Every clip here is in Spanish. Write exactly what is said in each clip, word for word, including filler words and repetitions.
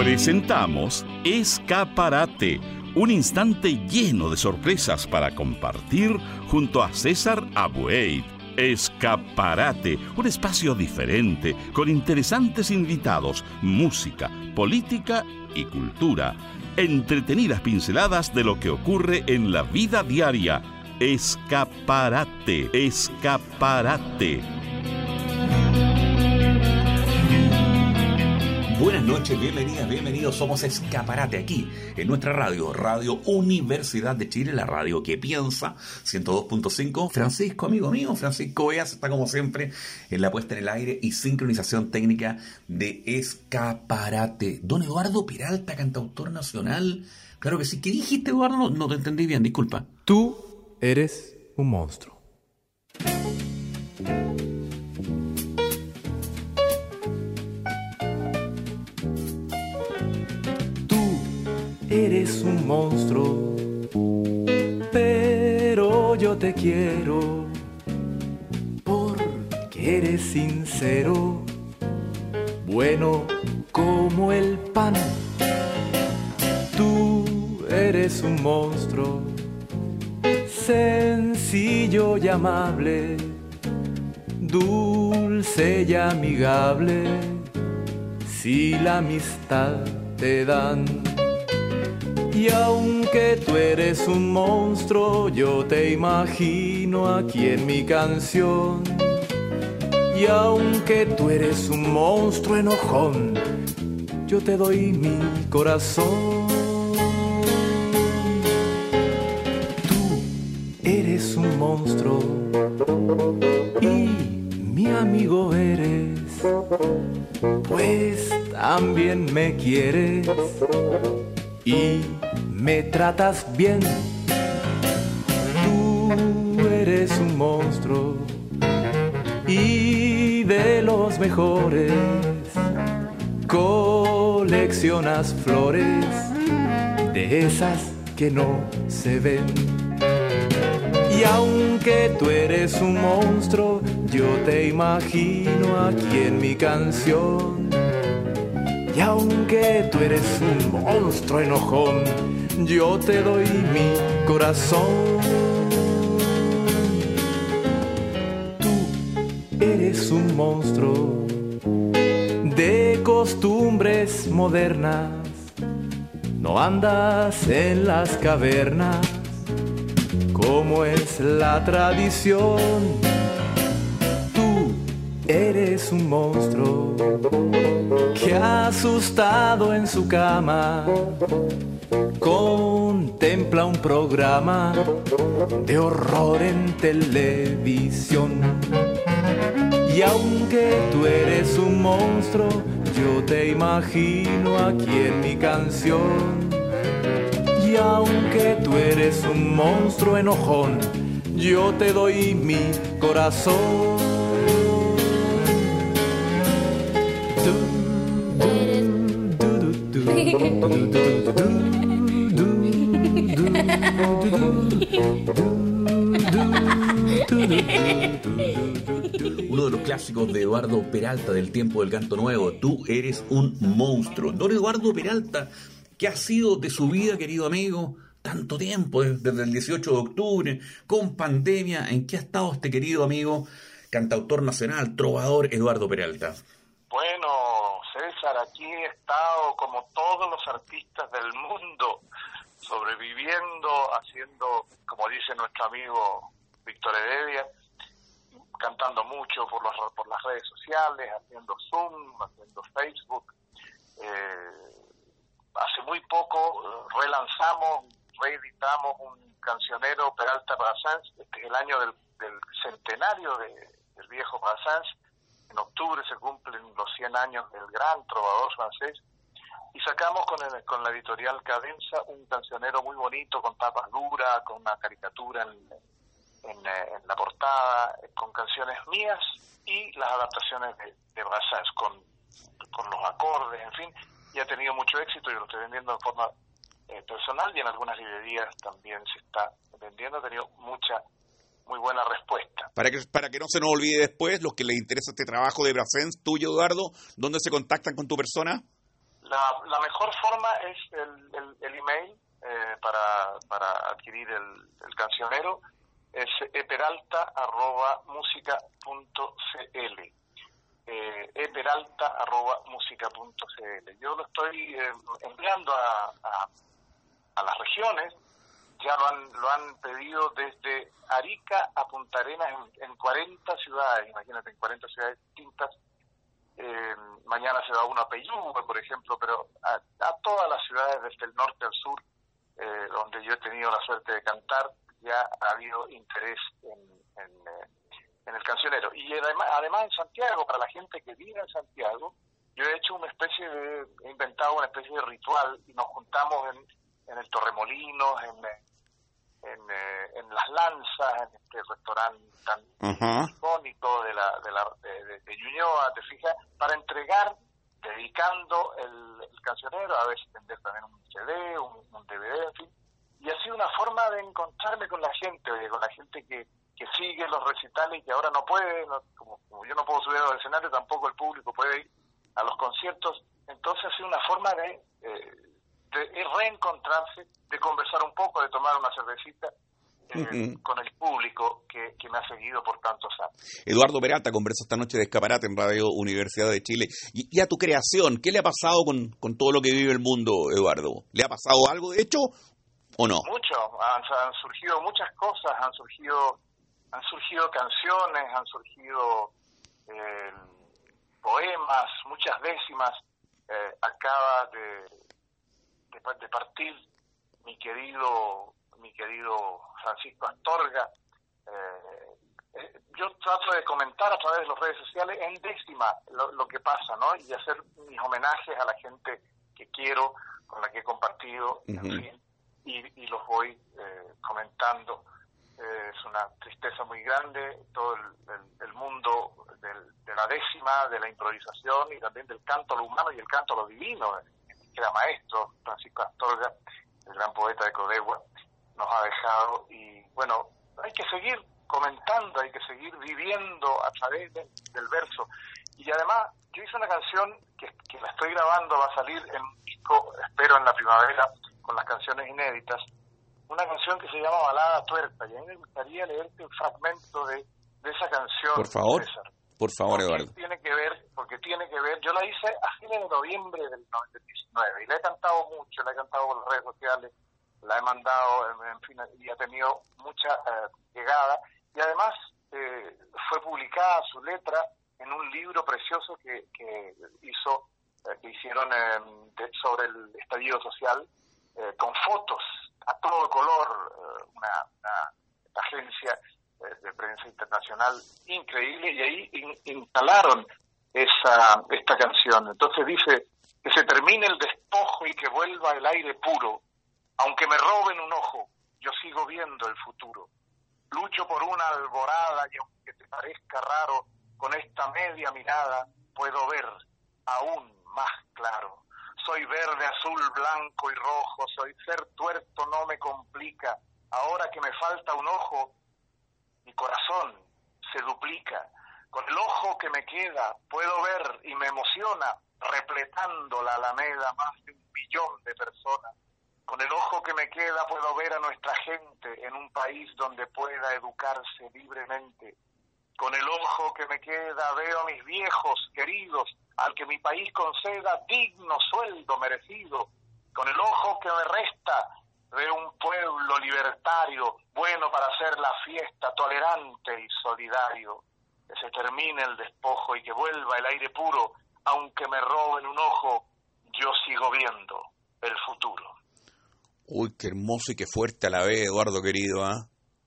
Presentamos Escaparate, un instante lleno de sorpresas para compartir junto a César Abueit. Escaparate, un espacio diferente, con interesantes invitados, música, política y cultura. Entretenidas pinceladas de lo que ocurre en la vida diaria. Escaparate, escaparate. Buenas noches, bienvenidas, bienvenidos. Somos Escaparate aquí, en nuestra radio, Radio Universidad de Chile, la radio que piensa, ciento dos punto cinco. Francisco, amigo mío, Francisco Veas, está como siempre en la puesta en el aire y sincronización técnica de Escaparate. Don Eduardo Peralta, cantautor nacional. Claro que sí. ¿Qué dijiste, Eduardo? No, no te entendí bien, disculpa. Tú eres un monstruo. Eres un monstruo, pero yo te quiero, porque eres sincero, bueno como el pan. Tú eres un monstruo, sencillo y amable, dulce y amigable, si la amistad te dan. Y aunque tú eres un monstruo, yo te imagino aquí en mi canción. Y aunque tú eres un monstruo enojón, yo te doy mi corazón. Tú eres un monstruo y mi amigo eres, pues también me quieres y me tratas bien. Tú eres un monstruo y de los mejores. Coleccionas flores de esas que no se ven. Y aunque tú eres un monstruo, yo te imagino aquí en mi canción. Y aunque tú eres un monstruo enojón, yo te doy mi corazón. Tú eres un monstruo de costumbres modernas. No andas en las cavernas como es la tradición. Eres un monstruo que asustado en su cama contempla un programa de horror en televisión. Y aunque tú eres un monstruo, yo te imagino aquí en mi canción. Y aunque tú eres un monstruo enojón, yo te doy mi corazón. Uno de los clásicos de Eduardo Peralta del tiempo del canto nuevo. Tú eres un monstruo. Don Eduardo Peralta, ¿qué ha sido de su vida, querido amigo? Tanto tiempo, desde el dieciocho de octubre, con pandemia. ¿En qué ha estado este querido amigo, cantautor nacional, trovador Eduardo Peralta? Bueno, César, aquí he estado como todos los artistas del mundo, sobreviviendo, haciendo, como dice nuestro amigo Víctor Heredia, cantando mucho por, los, por las redes sociales, haciendo Zoom, haciendo Facebook. Eh, hace muy poco eh, relanzamos, reeditamos un cancionero, Peralta Brassens. Este es el año del, del centenario de, del viejo Brassens. En octubre se cumplen los cien años del gran trovador francés. Y sacamos con, el, con la editorial Cadenza un cancionero muy bonito, con tapas duras, con una caricatura en, en, en la portada, con canciones mías y las adaptaciones de, de Brassens, con, con los acordes, en fin. Y ha tenido mucho éxito, yo lo estoy vendiendo de forma eh, personal y en algunas librerías también se está vendiendo. Ha tenido mucha, muy buena respuesta. Para que, para que no se nos olvide después, los que les interesa este trabajo de Brassens, tuyo, Eduardo, ¿dónde se contactan con tu persona? la, la mejor forma es el, el, el email eh, para, para adquirir el, el cancionero, es eperalta arroba música punto cl. Eh, eperalta arroba música punto cl. Yo lo estoy eh, enviando a, a, a las regiones. Ya lo han lo han pedido desde Arica a Punta Arenas en, en cuarenta ciudades, imagínate, en cuarenta ciudades distintas. Eh, mañana se va uno a Peyúgue, por ejemplo, pero a, a todas las ciudades desde el norte al sur, eh, donde yo he tenido la suerte de cantar, ya ha habido interés en, en, eh, en el cancionero. Y además, además en Santiago, para la gente que vive en Santiago, yo he hecho una especie de, he inventado una especie de ritual y nos juntamos en, en el Torremolinos, en, en, eh, en Las Lanzas, en este restaurante tan uh-huh. icónico de la de, la, de, de, de Ñuñoa, te fijas, para entregar, dedicando el, el cancionero, a veces vender también un C D, un, un D V D, en fin. Y ha sido una forma de encontrarme con la gente, oye, con la gente que, que sigue los recitales y que ahora no puede, no, como, como yo no puedo subir al escenario, tampoco el público puede ir a los conciertos. Entonces ha sido una forma de, eh, de reencontrarse, de conversar un poco, de tomar una cervecita eh, uh-huh. con el público que, que me ha seguido por tantos años. Eduardo Peralta conversó esta noche de Escaparate en Radio Universidad de Chile. Y, y a tu creación, ¿qué le ha pasado con, con todo lo que vive el mundo, Eduardo? ¿Le ha pasado algo, de hecho, o no? Mucho, han, han surgido muchas cosas, han surgido han surgido canciones, han surgido eh, poemas, muchas décimas. Eh, acaba de, de, de partir mi querido mi querido Francisco Astorga. Eh, eh, yo trato de comentar a través de las redes sociales en décima lo, lo que pasa, ¿no? Y hacer mis homenajes a la gente que quiero, con la que he compartido, uh-huh. en fin. Y, y los voy eh, comentando. Eh, es una tristeza muy grande todo el, el, el mundo del, de la décima, de la improvisación y también del canto a lo humano y el canto a lo divino, que era maestro Francisco Astorga, el gran poeta de Codegua, nos ha dejado. Y bueno, hay que seguir comentando, hay que seguir viviendo a través de, del verso. Y además yo hice una canción que, que la estoy grabando, va a salir en un disco, espero en la primavera, con las canciones inéditas, una canción que se llama Balada Tuerta, y a mí me gustaría leerte un fragmento de, de esa canción. Por favor, César. por favor, porque Eduardo. Tiene que ver, porque tiene que ver, yo la hice a fines de noviembre del diecinueve, y la he cantado mucho, la he cantado por las redes sociales, la he mandado, en, en fin, y ha tenido mucha eh, llegada, y además eh, fue publicada su letra en un libro precioso que, que hizo, eh, que hicieron eh, de, sobre el estallido social, Eh, con fotos a todo color, eh, una, una agencia eh, de prensa internacional increíble, y ahí in, instalaron esa esta canción. Entonces dice: que se termine el despojo y que vuelva el aire puro, aunque me roben un ojo, yo sigo viendo el futuro. Lucho por una alborada y aunque te parezca raro, con esta media mirada puedo ver aún más claro. Soy verde, azul, blanco y rojo, soy ser tuerto, no me complica. Ahora que me falta un ojo, mi corazón se duplica. Con el ojo que me queda puedo ver y me emociona, repletando la alameda más de un billón de personas. Con el ojo que me queda puedo ver a nuestra gente en un país donde pueda educarse libremente. Con el ojo que me queda veo a mis viejos queridos, al que mi país conceda digno sueldo merecido. Con el ojo que me resta veo un pueblo libertario, bueno para hacer la fiesta, tolerante y solidario. Que se termine el despojo y que vuelva el aire puro, aunque me roben un ojo, yo sigo viendo el futuro. Uy, qué hermoso y qué fuerte a la vez, Eduardo querido, ¿ah? ¿eh?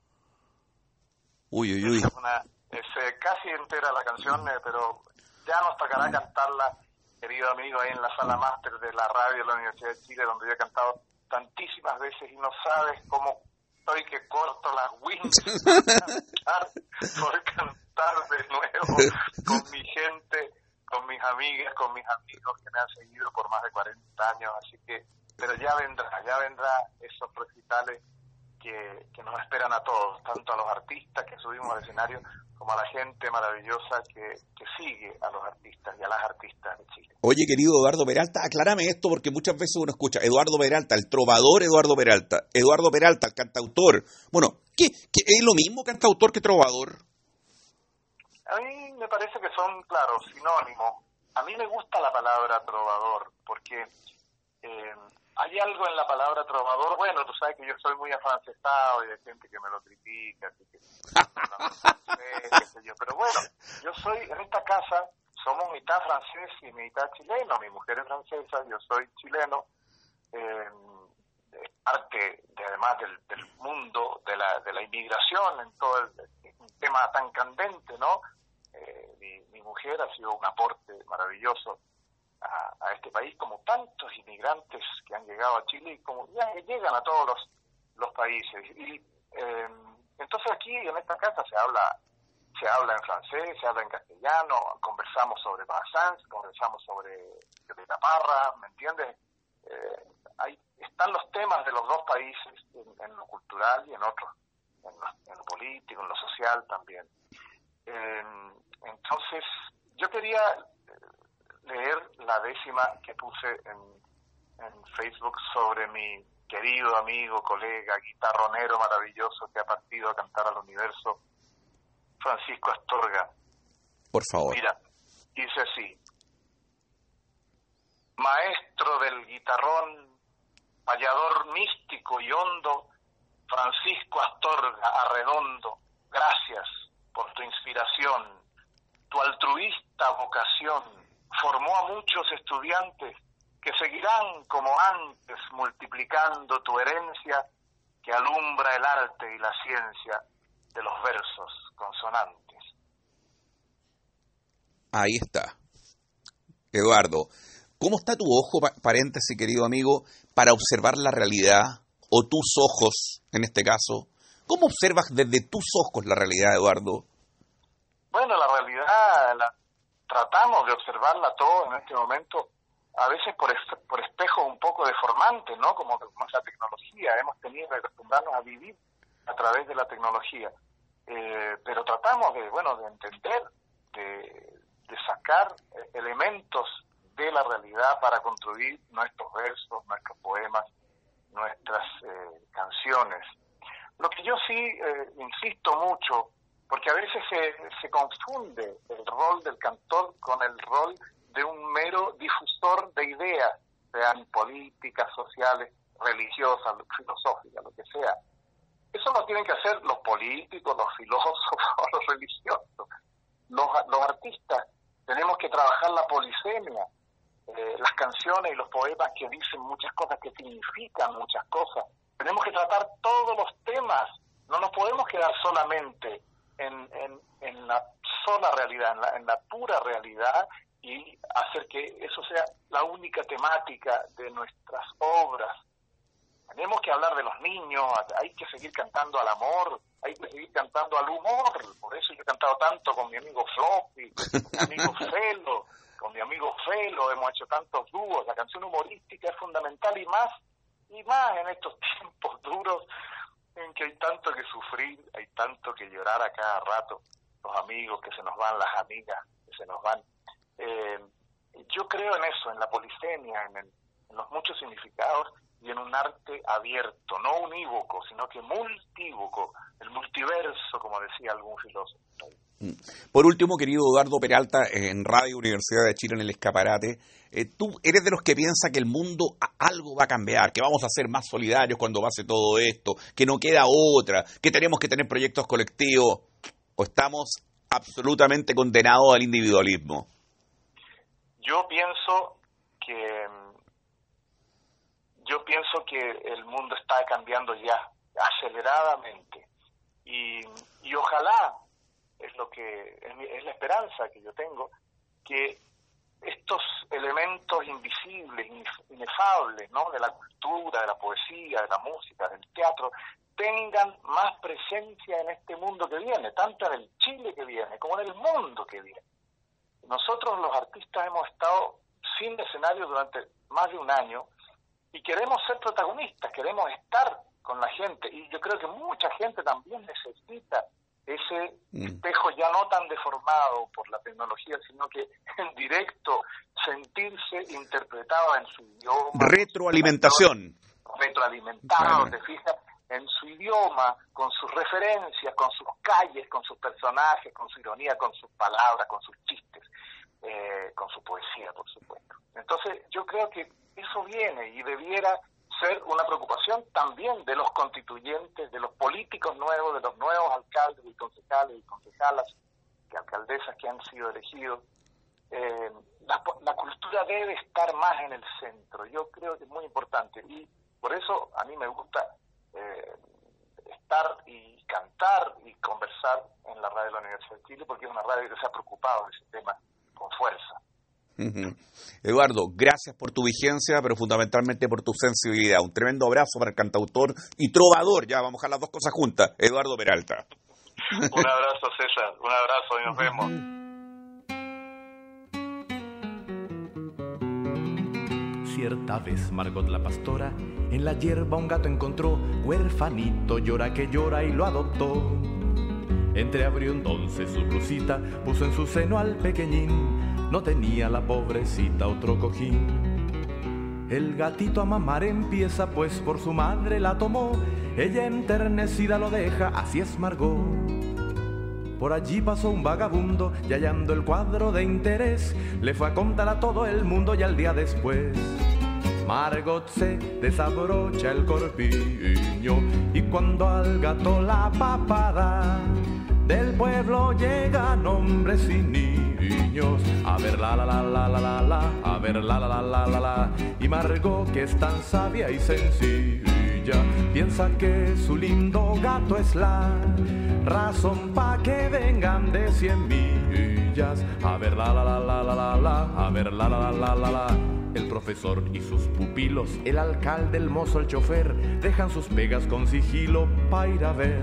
Uy, uy, uy. Es una, es eh, casi entera la canción, eh, pero ya nos tocará cantarla, querido amigo, ahí en la sala máster de la radio de la Universidad de Chile, donde yo he cantado tantísimas veces y no sabes cómo estoy que corto las wings por cantar, por cantar de nuevo con mi gente, con mis amigas, con mis amigos que me han seguido por más de cuarenta años, así que, pero ya vendrá, ya vendrá esos recitales que, que nos esperan a todos, tanto a los artistas que subimos al escenario como a la gente maravillosa que, que sigue a los artistas y a las artistas de Chile. Oye, querido Eduardo Peralta, aclárame esto porque muchas veces uno escucha Eduardo Peralta, el trovador Eduardo Peralta, Eduardo Peralta, el cantautor. Bueno, ¿qué, qué, ¿es lo mismo cantautor que trovador? A mí me parece que son, claro, sinónimos. A mí me gusta la palabra trovador porque eh, hay algo en la palabra trovador. Bueno, tú sabes que yo soy muy afrancesado y hay gente que me lo critica, así que no sé, qué sé yo. Pero bueno, yo soy, en esta casa somos mitad francés y mitad chileno. Mi mujer es francesa, yo soy chileno. Eh, es parte, de, además del, del mundo de la, de la inmigración en todo el, el tema tan candente, ¿no? Eh, mi, mi mujer ha sido un aporte maravilloso a, a este país, como tantos inmigrantes que han llegado a Chile y como ya llegan a todos los, los países. Y eh, entonces aquí en esta casa se habla se habla en francés, se habla en castellano, conversamos sobre Brassens, conversamos sobre Violeta Parra, ¿me entiendes? Eh, hay, están los temas de los dos países en, en lo cultural y en otros, en lo, en lo político, en lo social también. Eh, entonces, yo quería leer la décima que puse en, en Facebook sobre mi querido amigo, colega, guitarronero maravilloso que ha partido a cantar al universo, Francisco Astorga. Por favor. Mira, dice así: maestro del guitarrón, payador místico y hondo, Francisco Astorga Arredondo, gracias por tu inspiración. Tu altruista vocación formó a muchos estudiantes que seguirán como antes multiplicando tu herencia que alumbra el arte y la ciencia de los versos consonantes. Ahí está. Eduardo, ¿cómo está tu ojo, paréntesis, querido amigo, para observar la realidad, o tus ojos, en este caso? ¿Cómo observas desde tus ojos la realidad, Eduardo? Bueno, la realidad la tratamos de observarla todo en este momento, a veces por, es, por espejos un poco deformantes, ¿no? Como, como es la tecnología, hemos tenido que acostumbrarnos a vivir a través de la tecnología. Eh, pero tratamos de, bueno, de entender, de, de sacar elementos de la realidad para construir nuestros versos, nuestros poemas, nuestras eh, canciones. Lo que yo sí eh, insisto mucho, porque a veces se, se confunde el rol del cantor con el rol de un mero difusor de ideas, sean políticas, sociales, religiosas, filosóficas, lo que sea. Eso lo tienen que hacer los políticos, los filósofos, los religiosos. Los, los artistas tenemos que trabajar la polisemia, eh, las canciones y los poemas que dicen muchas cosas, que significan muchas cosas. Tenemos que tratar todos los temas, no nos podemos quedar solamente en, en, en la sola realidad, en la, en la pura realidad, y hacer que eso sea la única temática de nuestras obras. Tenemos que hablar de los niños, hay que seguir cantando al amor, hay que seguir cantando al humor. Por eso yo he cantado tanto con mi amigo Floppy, con mi amigo Felo, con mi amigo Felo, hemos hecho tantos dúos. La canción humorística es fundamental, y más, y más en estos tiempos duros en que hay tanto que sufrir, hay tanto que llorar a cada rato, los amigos que se nos van, las amigas que se nos van. Eh, yo creo en eso, en la polisemia, en, el, en los muchos significados, y en un arte abierto, no unívoco, sino que multívoco, el multiverso, como decía algún filósofo. Por último, querido Eduardo Peralta, en Radio Universidad de Chile, en el Escaparate, eh, tú eres de los que piensa que el mundo algo va a cambiar, que vamos a ser más solidarios cuando pase todo esto, que no queda otra, que tenemos que tener proyectos colectivos, o estamos absolutamente condenados al individualismo. Yo pienso que yo pienso que el mundo está cambiando ya aceleradamente, y, y ojalá, es lo que es, es la esperanza que yo tengo, que estos elementos invisibles, inefables, ¿no?, de la cultura, de la poesía, de la música, del teatro, tengan más presencia en este mundo que viene, tanto en el Chile que viene como en el mundo que viene. Nosotros los artistas hemos estado sin escenario durante más de un año y queremos ser protagonistas, queremos estar con la gente, y yo creo que mucha gente también necesita ese espejo ya no tan deformado por la tecnología, sino que en directo sentirse interpretado en su idioma. Retroalimentación. Retroalimentado, te fijas, en su idioma, con sus referencias, con sus calles, con sus personajes, con su ironía, con sus palabras, con sus chistes, eh, con su poesía, por supuesto. Entonces, yo creo que eso viene y debiera ser una preocupación también de los constituyentes, de los políticos nuevos, de los nuevos alcaldes y concejales y concejalas y alcaldesas que han sido elegidos. Eh, la, la cultura debe estar más en el centro, yo creo que es muy importante, y por eso a mí me gusta eh, estar y cantar y conversar en la radio de la Universidad de Chile, porque es una radio que se ha preocupado de ese tema con fuerza. Uh-huh. Eduardo, gracias por tu vigencia, pero fundamentalmente por tu sensibilidad. Un tremendo abrazo para el cantautor y trovador, ya vamos a las dos cosas juntas, Eduardo Peralta. Un abrazo, César, un abrazo y nos vemos. Cierta vez Margot la pastora en la hierba un gato encontró, huerfanito, llora que llora y lo adoptó. Entreabrió entonces su blusita, puso en su seno al pequeñín. No tenía la pobrecita otro cojín. El gatito a mamar empieza, pues por su madre la tomó. Ella enternecida lo deja, así es Margot. Por allí pasó un vagabundo y hallando el cuadro de interés, le fue a contar a todo el mundo y al día después Margot se desabrocha el corpiño y cuando al gato la papada del pueblo llegan hombres y niños a ver la la la la la la la, a ver la la la la la la. Y Margot, que es tan sabia y sencilla, piensa que su lindo gato es la razón pa' que vengan de cien millas a ver la la la la la la la, a ver la la la la la la. El profesor y sus pupilos, el alcalde, el mozo, el chofer, dejan sus pegas con sigilo pa' ir a ver.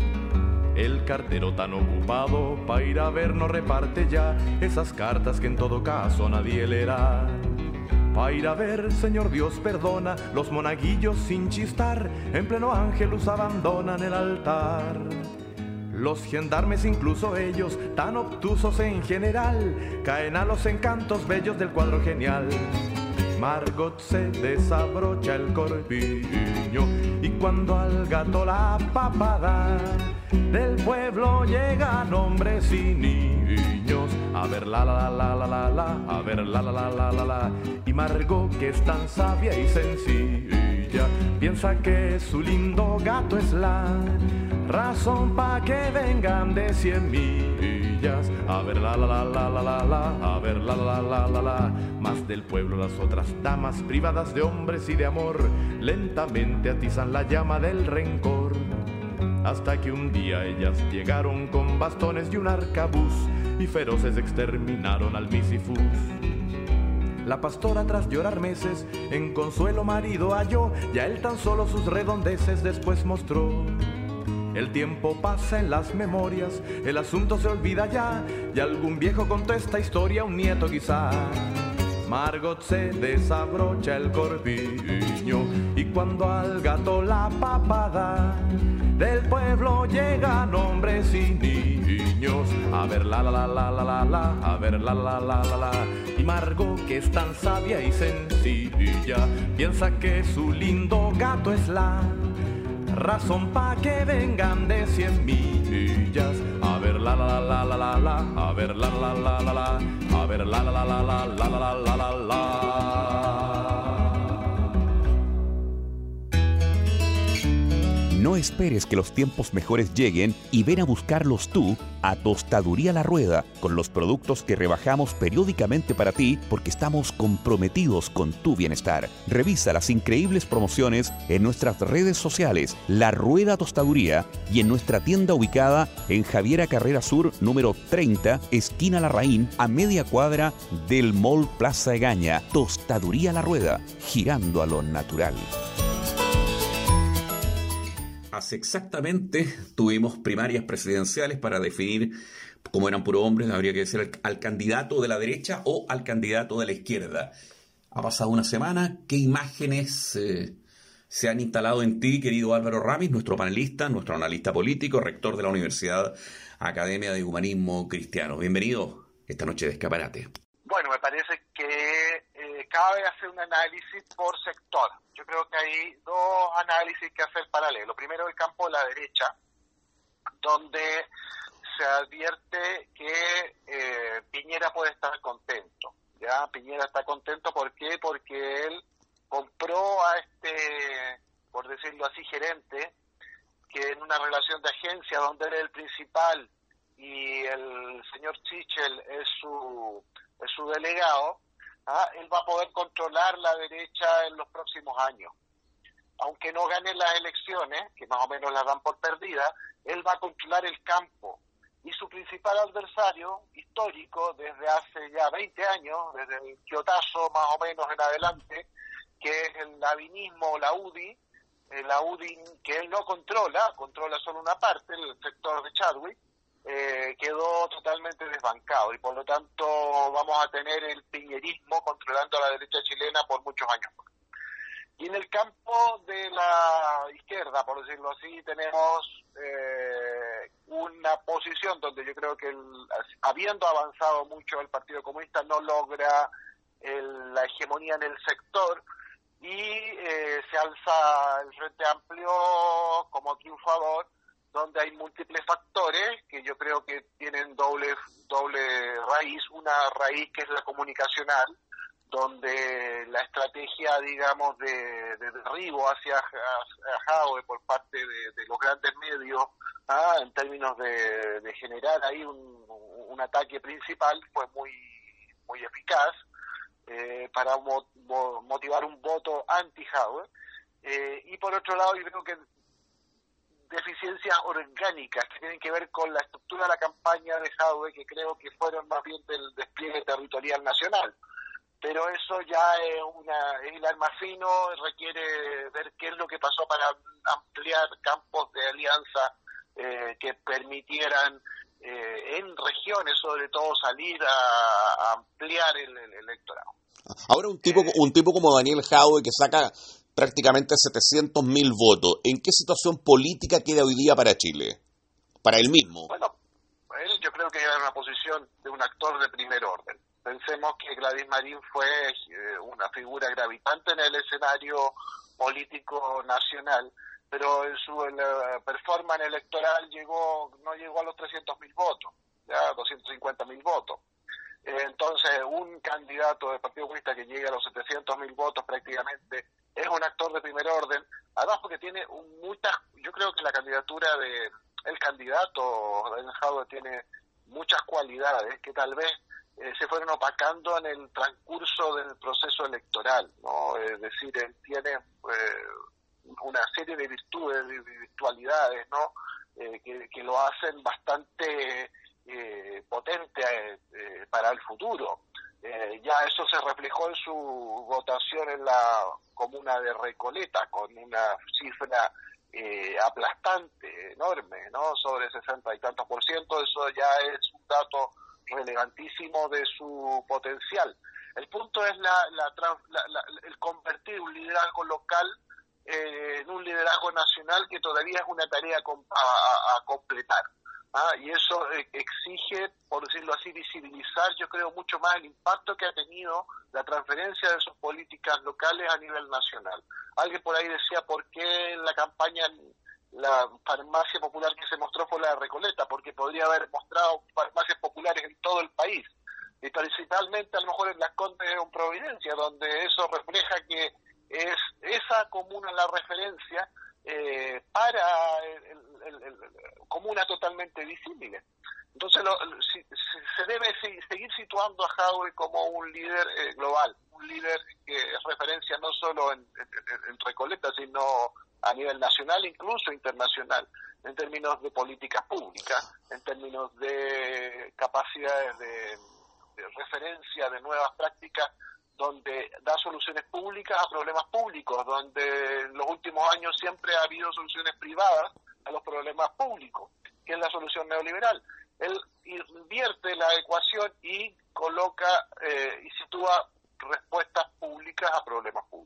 El cartero tan ocupado pa' ir a ver no reparte ya esas cartas que en todo caso nadie leerá. Pa' ir a ver, Señor Dios perdona, los monaguillos sin chistar en pleno ángelus abandonan el altar. Los gendarmes, incluso ellos, tan obtusos en general, caen a los encantos bellos del cuadro genial. Margot se desabrocha el corpiño y cuando al gato la papada del pueblo llegan hombres y niños a ver la la la la la la, a ver la la la la la la. Y Margot, que es tan sabia y sencilla, piensa que su lindo gato es la razón pa' que vengan de cien millas a ver la la la la la la la, a ver la la la la la. Más del pueblo las otras damas privadas de hombres y de amor lentamente atizan la llama del rencor, hasta que un día ellas llegaron con bastones y un arcabuz y feroces exterminaron al misifus. La pastora tras llorar meses en consuelo marido halló, ya él tan solo sus redondeces después mostró. El tiempo pasa en las memorias, el asunto se olvida ya, y algún viejo contó esta historia a un nieto quizá. Margot se desabrocha el corpiño y cuando al gato la papada del pueblo llegan hombres y niños a ver la la la la la la la, a ver la la la la la. Y Margot, que es tan sabia y sencilla, piensa que su lindo gato es la razón pa' que vengan de cien millas a ver la la la la la la, a ver la la la la la, a ver la la la la la la la la la la. No esperes que los tiempos mejores lleguen y ven a buscarlos tú a Tostaduría La Rueda, con los productos que rebajamos periódicamente para ti porque estamos comprometidos con tu bienestar. Revisa las increíbles promociones en nuestras redes sociales, La Rueda Tostaduría, y en nuestra tienda ubicada en Javiera Carrera Sur, número treinta, esquina Larraín, a media cuadra del Mall Plaza Egaña. Tostaduría La Rueda, girando a lo natural. Hace exactamente tuvimos primarias presidenciales para definir, como eran puros hombres, habría que decir al, al candidato de la derecha o al candidato de la izquierda. Ha pasado una semana, ¿qué imágenes eh, se han instalado en ti, querido Álvaro Ramis, nuestro panelista, nuestro analista político, rector de la Universidad Academia de Humanismo Cristiano. Bienvenido esta noche de Escaparate. Bueno, me parece que eh, cabe hacer un análisis por sector. Yo creo que hay dos análisis que hacer paralelo. Primero, el campo de la derecha, donde se advierte que eh, Piñera puede estar contento. Ya Piñera está contento, ¿por qué? Porque él compró a este, por decirlo así, gerente, que en una relación de agencia donde él es el principal y el señor Sichel es su es su delegado, ¿ah? Él va a poder controlar la derecha en los próximos años. Aunque no gane las elecciones, que más o menos las dan por perdidas, él va a controlar el campo. Y su principal adversario histórico desde hace ya veinte años, desde el Quiotazo más o menos en adelante, que es el lavinismo, la U D I, la U D I que él no controla, controla solo una parte, el sector de Chadwick, eh, quedó totalmente desbancado y por lo tanto vamos a tener el piñerismo controlando a la derecha chilena por muchos años. Y en el campo de la izquierda, por decirlo así, tenemos eh, una posición donde yo creo que el, habiendo avanzado mucho el Partido Comunista no logra el, la hegemonía en el sector y eh, se alza el Frente Amplio como triunfador, donde hay múltiples factores que yo creo que tienen doble doble raíz, una raíz que es la comunicacional, donde la estrategia, digamos, de, de derribo hacia, hacia Jadwe por parte de, de los grandes medios, ¿ah? en términos de, de generar ahí un, un ataque principal, fue muy muy eficaz eh, para mo, mo, motivar un voto anti-Jadwe. Eh, y por otro lado, yo creo que deficiencias orgánicas que tienen que ver con la estructura de la campaña de Jadwe, que creo que fueron más bien del despliegue territorial nacional. Pero eso ya es una es el alma fino, requiere ver qué es lo que pasó para ampliar campos de alianza eh, que permitieran eh, en regiones sobre todo salir a, a ampliar el, el electorado. Ahora un tipo eh, un tipo como Daniel Jadwe que saca prácticamente setecientos mil votos, ¿en qué situación política queda hoy día para Chile? Para él mismo. Bueno, él yo creo que era una posición de un actor de primer orden. Pensemos que Gladys Marín fue eh, una figura gravitante en el escenario político nacional, pero en su en la performance electoral llegó no llegó a los trescientos mil votos, ya doscientos cincuenta mil votos. Eh, entonces, un candidato del Partido Comunista que llegue a los setecientos mil votos prácticamente es un actor de primer orden, además porque tiene un, muchas, yo creo que la candidatura de el candidato Daniel Jadwe tiene muchas cualidades que tal vez Eh, se fueron opacando en el transcurso del proceso electoral, ¿no? Es decir, él tiene eh, una serie de virtudes, de virtualidades, ¿no? Eh, que, que lo hacen bastante eh, potente eh, para el futuro. Eh, ya eso se reflejó en su votación en la comuna de Recoleta, con una cifra eh, aplastante, enorme, ¿no? Sobre sesenta y tantos por ciento. Eso ya es un dato relevantísimo de su potencial. El punto es la, la, la, la el convertir un liderazgo local eh, en un liderazgo nacional, que todavía es una tarea a, a, a completar. ¿Ah? Y eso eh, exige, por decirlo así, visibilizar, yo creo, mucho más el impacto que ha tenido la transferencia de sus políticas locales a nivel nacional. Alguien por ahí decía, ¿por qué en la campaña la farmacia popular que se mostró fue la de Recoleta? Porque podría haber mostrado farmacias populares en todo el país, y principalmente a lo mejor en Las Condes o en Providencia, donde eso refleja que es esa comuna la referencia eh, para el, el, el, el, comuna totalmente visible. Entonces lo, si, se debe seguir situando a Jadwe como un líder eh, global, un líder que es referencia no solo en, en, en Recoleta, sino a nivel nacional, incluso internacional, en términos de políticas públicas, en términos de capacidades de, de referencia de nuevas prácticas, donde da soluciones públicas a problemas públicos, donde en los últimos años siempre ha habido soluciones privadas a los problemas públicos, que es la solución neoliberal. Él invierte la ecuación y coloca eh, y sitúa respuestas públicas a problemas públicos.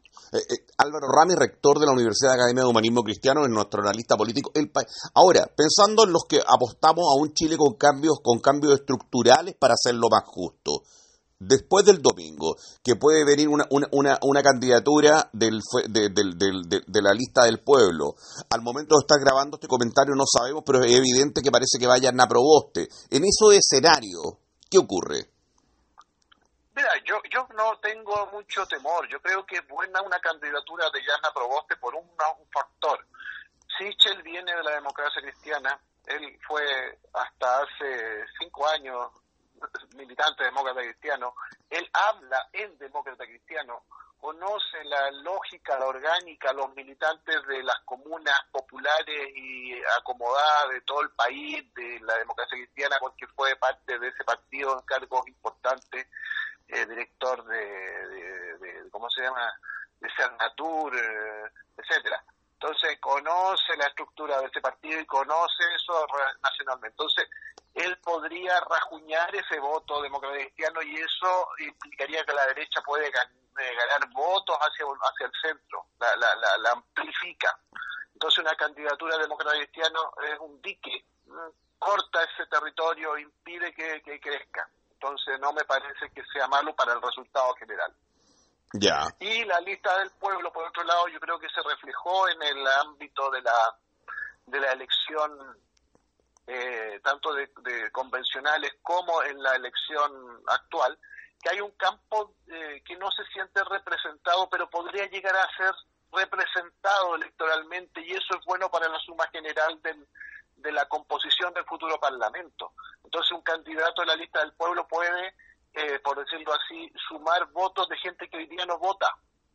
Eh, eh, Álvaro Rami, rector de la Universidad Academia de Humanismo Cristiano, es nuestro analista político. El pa- Ahora, pensando en los que apostamos a un Chile con cambios, con cambios estructurales para hacerlo más justo, después del domingo, que puede venir una, una, una, una candidatura del, de, del, del, de, de la lista del pueblo. Al momento de estar grabando este comentario no sabemos, pero es evidente que parece que vaya a Proboste. En ese escenario, ¿qué ocurre? Mira, yo yo no tengo mucho temor. Yo creo que es buena una candidatura de Yana Proboste por un, un factor. Sichel viene de la democracia cristiana. Él fue hasta hace cinco años militante demócrata cristiano. Él habla en demócrata cristiano, conoce la lógica, la orgánica, los militantes de las comunas populares y acomodadas de todo el país, de la democracia cristiana, porque fue parte de ese partido en cargos importantes, eh, director de, de, de, ¿cómo se llama?, de Cernatur, eh, etcétera. Entonces conoce la estructura de ese partido y conoce eso nacionalmente. Entonces él podría rajuñar ese voto demócrata cristiano y eso implicaría que la derecha puede ganar votos hacia hacia el centro, la, la, la, la amplifica. Entonces una candidatura demócrata cristiano es un dique, corta ese territorio, impide que, que crezca. Entonces no me parece que sea malo para el resultado general. Ya. Y la lista del pueblo, por otro lado, yo creo que se reflejó en el ámbito de la de la elección, eh, tanto de, de convencionales como en la elección actual, que hay un campo eh, que no se siente representado, pero podría llegar a ser representado electoralmente, y eso es bueno para la suma general del, de la composición del futuro Parlamento. Entonces un candidato de la lista del pueblo puede, Eh, por decirlo así, sumar votos de gente que hoy día no vota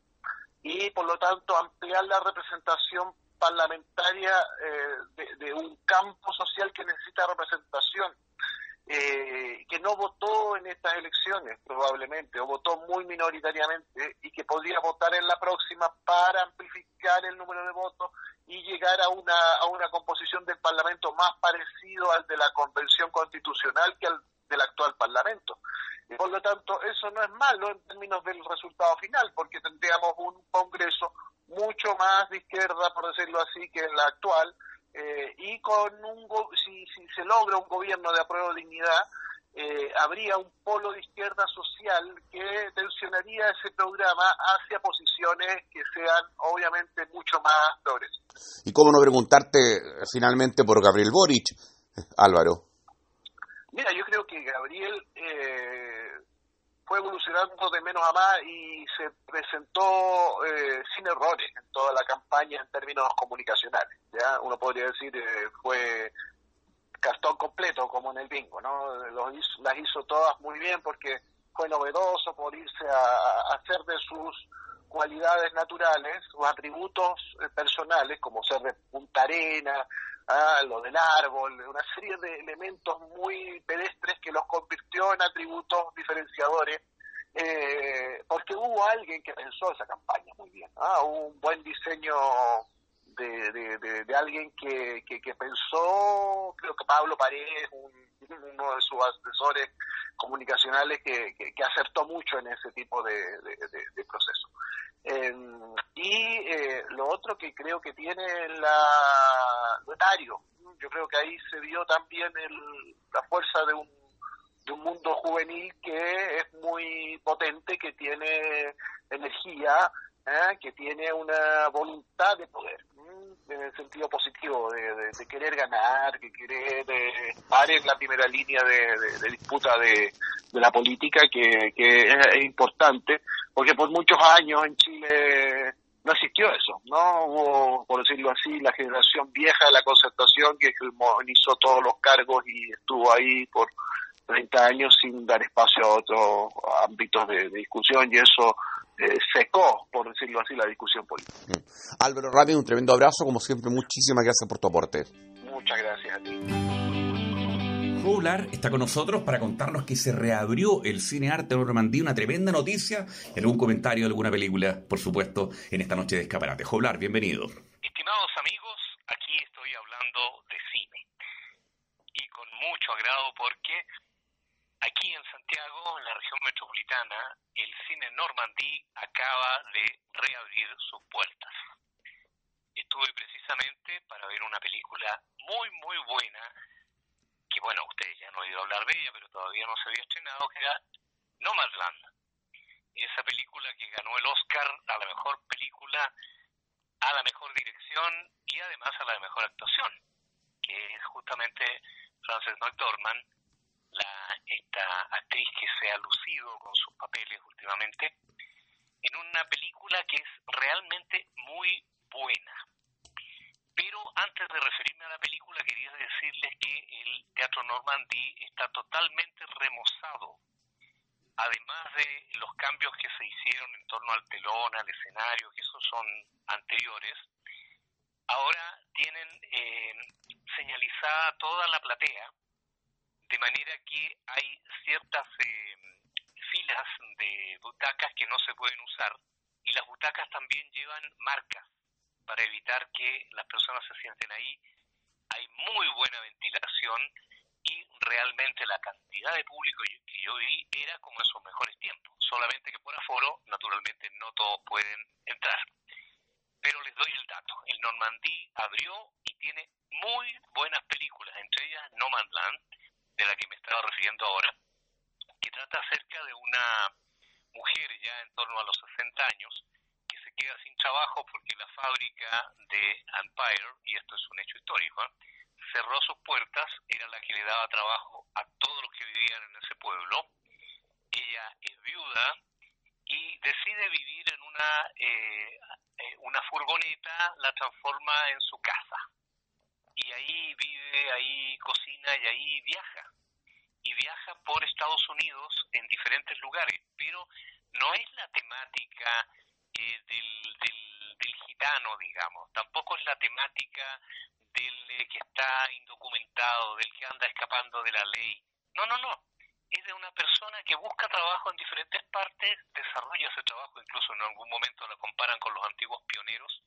y por lo tanto ampliar la representación parlamentaria eh, de, de un campo social que necesita representación, eh, que no votó en estas elecciones probablemente, o votó muy minoritariamente y que podría votar en la próxima para amplificar el número de votos y llegar a una, a una composición del Parlamento más parecido al de la Convención Constitucional que al del actual Parlamento. Y por lo tanto, eso no es malo en términos del resultado final, porque tendríamos un Congreso mucho más de izquierda, por decirlo así, que el actual, eh, y con un go- si, si se logra un gobierno de apruebo de dignidad, eh, habría un polo de izquierda social que tensionaría ese programa hacia posiciones que sean obviamente mucho más progresistas. Y cómo no preguntarte finalmente por Gabriel Boric, Álvaro. Mira, yo creo que Gabriel eh, fue evolucionando de menos a más y se presentó eh, sin errores en toda la campaña en términos comunicacionales. Ya uno podría decir eh, fue cartón completo como en el bingo, ¿no? Los hizo, las hizo todas muy bien porque fue novedoso por irse a, a hacer de sus cualidades naturales, sus atributos eh, personales, como ser de Punta Arena, ah, lo del árbol, una serie de elementos muy pedestres que los convirtió en atributos diferenciadores, eh, porque hubo alguien que pensó esa campaña muy bien, ah, hubo un buen diseño de, de, de, de alguien que, que, que pensó, creo que Pablo Paredes, un, uno de sus asesores comunicacionales que, que, que acertó mucho en ese tipo de, de, de, de proceso. Eh, y eh, lo otro que creo que tiene la lo etario, yo creo que ahí se vio también el, la fuerza de un, de un mundo juvenil que es muy potente, que tiene energía, ¿eh? que tiene una voluntad de poder, ¿eh? en el sentido positivo, de, de, de querer ganar, que querer eh, estar en la primera línea de, de, de disputa de, de la política, que, que es, es importante, porque por muchos años en Chile no existió eso, ¿no? Hubo, por decirlo así, la generación vieja de la Concertación que hegemonizó todos los cargos y estuvo ahí por treinta años sin dar espacio a otros ámbitos de, de discusión, y eso eh, secó, por decirlo así, la discusión política. Mm. Álvaro Rami, un tremendo abrazo, como siempre, muchísimas gracias por tu aporte. Muchas gracias a ti. Juglar está con nosotros para contarnos que se reabrió el Cine Arte Normandía, una tremenda noticia, y algún comentario de alguna película, por supuesto, en esta noche de Escaparate. Juglar, bienvenido. Estimados amigos, aquí estoy hablando de cine, y con mucho agrado porque aquí en Santiago, en la región metropolitana, el cine Normandí acaba de reabrir sus puertas. Estuve precisamente para ver una película muy, muy buena, que bueno, ustedes ya han oído hablar de ella, pero todavía no se había estrenado, que era Nomadland. Esa película que ganó el Oscar a la mejor película, a la mejor dirección y además a la mejor actuación, que es justamente Frances McDormand, la, esta actriz que se ha lucido con sus papeles últimamente, en una película que es realmente muy buena. Pero antes de referirme a la película, quería decirles que el Teatro Normandí está totalmente remozado. Además de los cambios que se hicieron en torno al telón, al escenario, que esos son anteriores, ahora tienen eh, señalizada toda la platea, de manera que hay ciertas eh, filas de butacas que no se pueden usar, y las butacas también llevan marcas para evitar que las personas se sienten ahí. Hay muy buena ventilación y realmente la cantidad de público que yo vi era como en sus mejores tiempos, solamente que por aforo, naturalmente, no todos pueden entrar. Pero les doy el dato. El Normandí abrió y tiene muy buenas películas, entre ellas Nomadland, de la que me estaba refiriendo ahora, que trata acerca de una mujer ya en torno a los sesenta años, que se queda sin trabajo porque la fábrica de Empire, y esto es un hecho histórico, ¿eh? cerró sus puertas, era la que le daba trabajo a todos los que vivían en ese pueblo. Ella es viuda y decide vivir en una eh, una furgoneta, la transforma en su casa. Y ahí vive, ahí cocina y ahí viaja. Y viaja por Estados Unidos en diferentes lugares, pero no es la temática eh, del, del, del gitano, digamos. Tampoco es la temática del eh, que está indocumentado, del que anda escapando de la ley. No, no, no. Es de una persona que busca trabajo en diferentes partes, desarrolla ese trabajo, incluso en algún momento la comparan con los antiguos pioneros,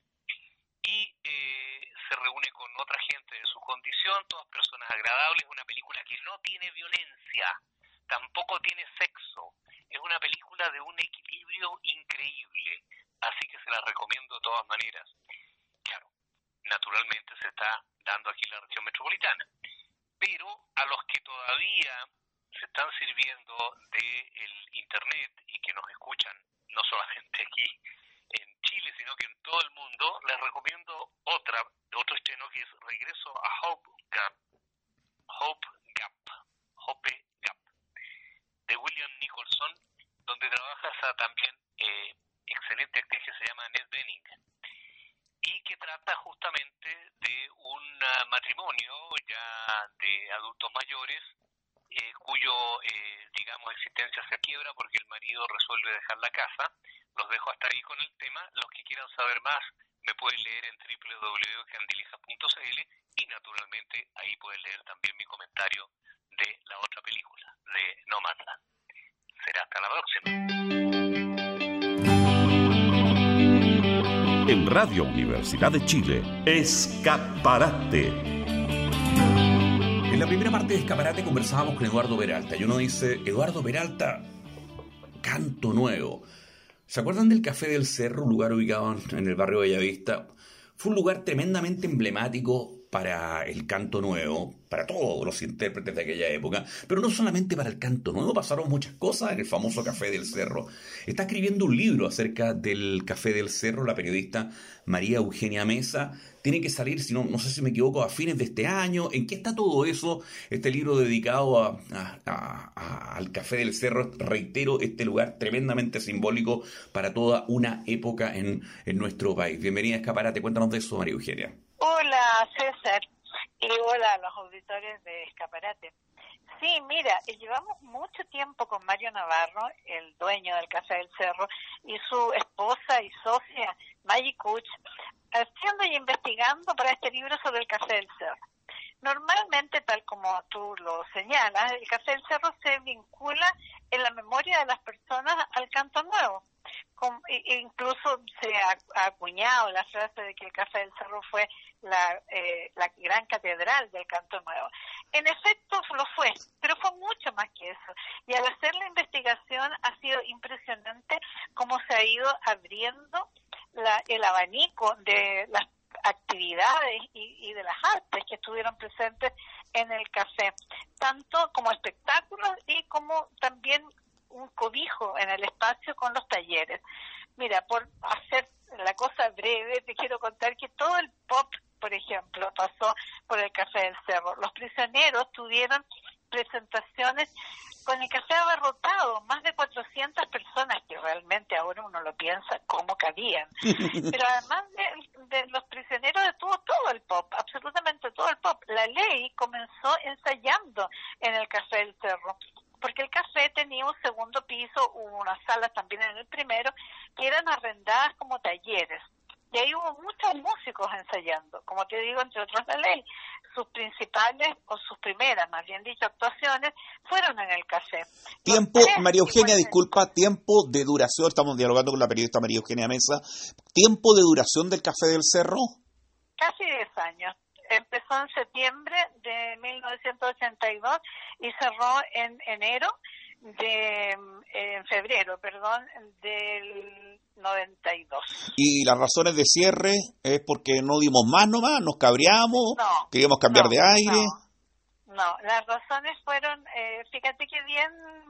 y eh, se reúne con otra gente de su condición, todas personas agradables. Una película que no tiene violencia, tampoco tiene sexo. Es una película de un equilibrio increíble, así que se la recomiendo de todas maneras. Claro, naturalmente se está dando aquí en la región metropolitana, pero a los que todavía se están sirviendo del internet y que nos escuchan no solamente aquí en Chile, sino que en todo el mundo, les recomiendo otra, otro estreno que es Regreso a Hope Gap, Hope Gap, Hope Gap, de William Nicholson, donde trabaja esa también eh, excelente actriz que se llama Annette Bening, y que trata justamente de un matrimonio ya de adultos mayores, Eh, cuyo, eh, digamos, existencia se quiebra porque el marido resuelve dejar la casa. Los dejo hasta ahí con el tema. Los que quieran saber más me pueden leer en doble u doble u doble u punto candiliza punto c l y naturalmente ahí pueden leer también mi comentario de la otra película, de Nomadland. Será hasta la próxima. En Radio Universidad de Chile, Escaparate. En la primera parte de Escaparate conversábamos con Eduardo Peralta y uno dice, Eduardo Peralta, Canto Nuevo. ¿Se acuerdan del Café del Cerro, un lugar ubicado en el barrio Bellavista? Fue un lugar tremendamente emblemático para el Canto Nuevo, para todos los intérpretes de aquella época, pero no solamente para el Canto Nuevo, pasaron muchas cosas en el famoso Café del Cerro. Está escribiendo un libro acerca del Café del Cerro la periodista María Eugenia Mesa. Tiene que salir, si no, no sé si me equivoco, a fines de este año. ¿En qué está todo eso? Este libro dedicado a, a, a, a, al Café del Cerro, reitero, este lugar tremendamente simbólico para toda una época en, en nuestro país. Bienvenida a Escaparate, cuéntanos de eso, María Eugenia. Hola, César, y hola a los auditores de Escaparate. Sí, mira, llevamos mucho tiempo con Mario Navarro, el dueño del Café del Cerro, y su esposa y socia, Maggie Kuch, haciendo y investigando para este libro sobre el Café del Cerro. Normalmente, tal como tú lo señalas, el Café del Cerro se vincula en la memoria de las personas al Canto Nuevo. Con, incluso se ha, ha acuñado la frase de que el Café del Cerro fue la, eh, la gran catedral del Canto Nuevo. En efecto lo fue, pero fue mucho más que eso. Y al hacer la investigación ha sido impresionante cómo se ha ido abriendo la, el abanico de las actividades y, y de las artes que estuvieron presentes en el café, tanto como espectáculos y como también un cobijo en el espacio con los talleres. Mira, por hacer la cosa breve, te quiero contar que todo el pop, por ejemplo, pasó por el Café del Cerro. Los prisioneros tuvieron presentaciones con el café abarrotado, más de cuatrocientas personas, que realmente ahora uno lo piensa cómo cabían. Pero además de, de los prisioneros estuvo todo el pop, absolutamente todo el pop. La Ley comenzó ensayando en el Café del Cerro, porque el café tenía un segundo piso, hubo unas salas también en el primero, que eran arrendadas como talleres. Y ahí hubo muchos músicos ensayando, como te digo, entre otros La Ley. Sus principales, o sus primeras, más bien dicho, actuaciones, fueron en el café. Tiempo, María Eugenia, disculpa, tiempo de duración, estamos dialogando con la periodista María Eugenia Mesa, tiempo de duración del Café del Cerro. Casi diez años. Empezó en septiembre de mil novecientos ochenta y dos y cerró en enero de, en febrero, perdón, del noventa y dos. ¿Y las razones de cierre es porque no dimos más nomás, nos cabreamos, no, queríamos cambiar no, de aire? No, no, las razones fueron, eh, fíjate que bien,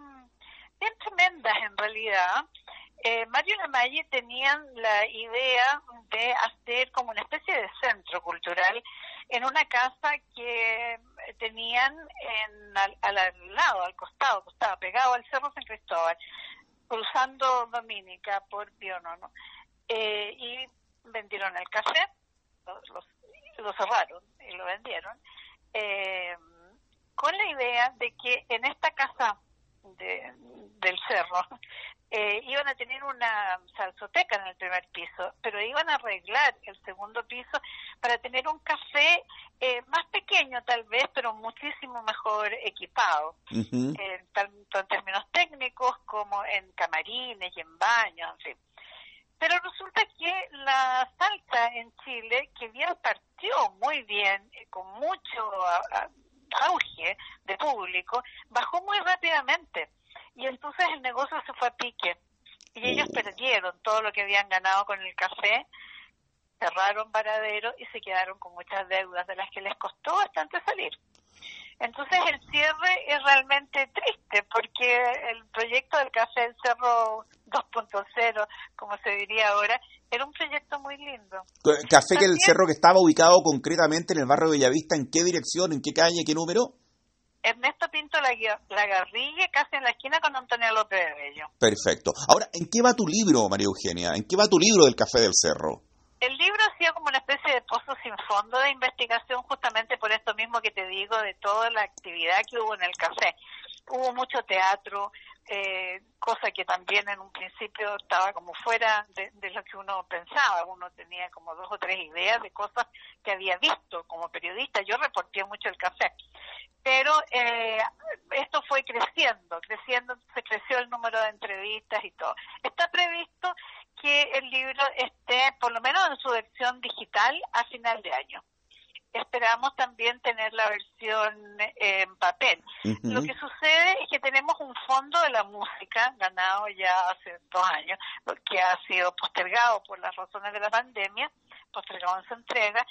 bien tremendas en realidad. Eh, Mario Lamalle tenían la idea de hacer como una especie de centro cultural en una casa que tenían en, al, al lado, al costado, estaba pegado al Cerro San Cristóbal, cruzando Dominica por Pionono, eh, y vendieron el café, lo, lo, lo cerraron y lo vendieron, eh, con la idea de que en esta casa de, del Cerro eh, iban a tener una salsoteca en el primer piso, pero iban a arreglar el segundo piso para tener un café eh, más pequeño tal vez, pero muchísimo mejor equipado, uh-huh. eh, tanto en términos técnicos como en camarines y en baños, en fin. Pero resulta que la salsa en Chile, que bien partió muy bien, eh, con mucho a, a, auge de público, bajó muy rápidamente. Y entonces el negocio se fue a pique. Y ellos perdieron todo lo que habían ganado con el café, cerraron Varadero y se quedaron con muchas deudas de las que les costó bastante salir. Entonces el cierre es realmente triste, porque el proyecto del Café del Cerro dos punto cero, como se diría ahora, era un proyecto muy lindo. Café que el Cerro, que estaba ubicado concretamente en el barrio de Bellavista, ¿en qué dirección, en qué calle, qué número? Ernesto Pinto Lagarrigue, casi en la esquina con Antonio López de Bello. Perfecto. Ahora, ¿en qué va tu libro, María Eugenia? ¿En qué va tu libro del Café del Cerro? El libro ha sido como una especie de pozo sin fondo de investigación, justamente por esto mismo que te digo, de toda la actividad que hubo en el café. Hubo mucho teatro, eh, cosa que también en un principio estaba como fuera de, de lo que uno pensaba. Uno tenía como dos o tres ideas de cosas que había visto como periodista. Yo reporté mucho el café. Pero eh, esto fue creciendo, creciendo, se creció el número de entrevistas y todo. Está previsto que el libro esté, por lo menos en su versión digital, a final de año. Esperamos también tener la versión eh, en papel. Uh-huh. Lo que sucede es que tenemos un fondo de la música ganado ya hace dos años, que ha sido postergado por las razones de la pandemia, postergado en su entrega,